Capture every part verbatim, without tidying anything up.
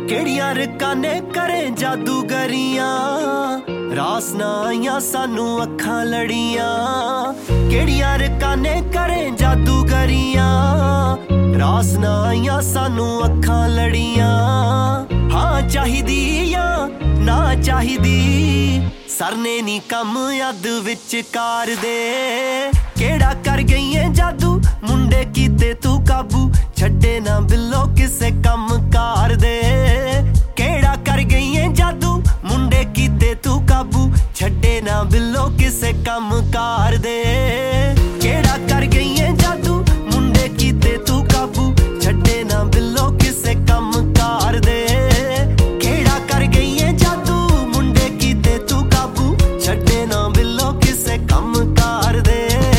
केड़ियां रकाने करें जादूगरियां, रास ना आइयां सानू अखां लड़ियां। केड़ियां रकाने करें जादूगरियां, रास ना आइयां सानू अखां लड़ियां। हाँ चाहिदी या ना चाहिदी, सरने नी कम अद विचकार दे। केड़ा कर गई है जादू मुंडे कीते तू काबू, छड्डे ना बिल्लो किसे कम कार दे। केड़ा कर गई है जादू मुंडे कीते तू काबू, छड्डे ना बिल्लो किसे कम कार दे। केड़ा कर गई है जादू मुंडे कीते तू काबू, छड्डे ना बिल्लो किसे कम कार दे। केड़ा कर गई है जादू मुंडे कीते तू काबू, छड्डे ना बिल्लो किसे कम कार दे।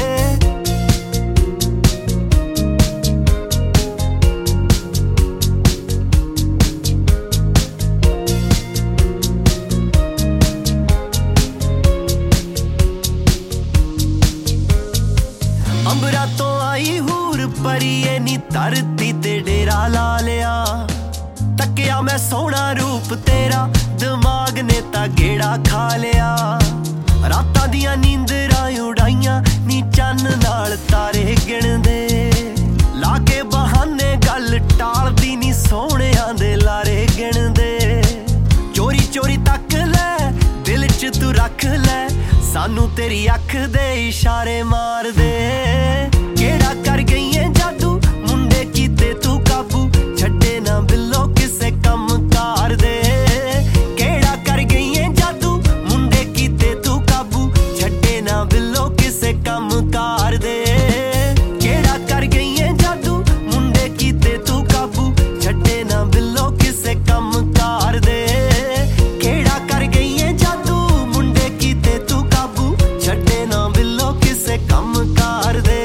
अंबरा तो आई हूर परिए नी धरती ते डेरा ला लिया। तकिया मैं सोहना रूप तेरा, दिमाग ने ता गेड़ा खा लिया। रातां दियां नींदरां उड़ाइयां नी चन्न नाल तारे गिणदे। लाके बहाने गल टालदी नी सोहणियां दे लारे गिणदे। चोरी चोरी तक ले दिल च तू रख ले, सानू तेरी अख दे इशारे मार दे। केड़ा कर गई है जादू मुंडे कीते तू काबू, छड्डे ना बिल्लो किसे कम कार दे। केड़ा कर गई है जादू मुंडे कीते तू काबू, छड्डे ना बिल्लो किसे कम कार दे। केड़ा कर गई है जादू मुंडे कीते तू काबू, छड्डे ना बिल्लो किसे कम कार दे। केड़ा कर गई है जादू मुंडे कीते तू काबू, छड्डे ना बिल्लो किसे कम कार दे।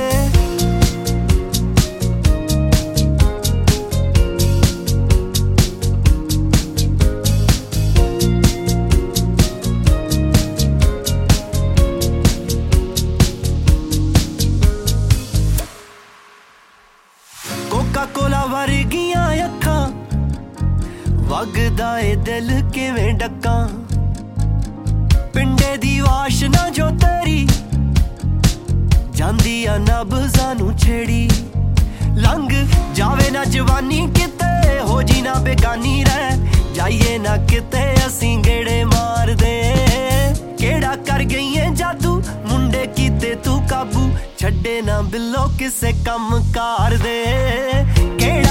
कोका कोला वर्गियां अखां, वगदा ए दिल किवें डक्कां। पिंडे दी वाशना जो तेरी, जांदी आ नब्ज़ां नू छेड़ी। लंघ जावे ना जवानी किते, हो जी ना बेगानी रह जाइए ना किते, असीं गेड़े मार दे। केड़ा कर गई है जादू मुंडे कीते तू काबू, छड्डे ना बिल्लो किसे कम कार दे। केड़ा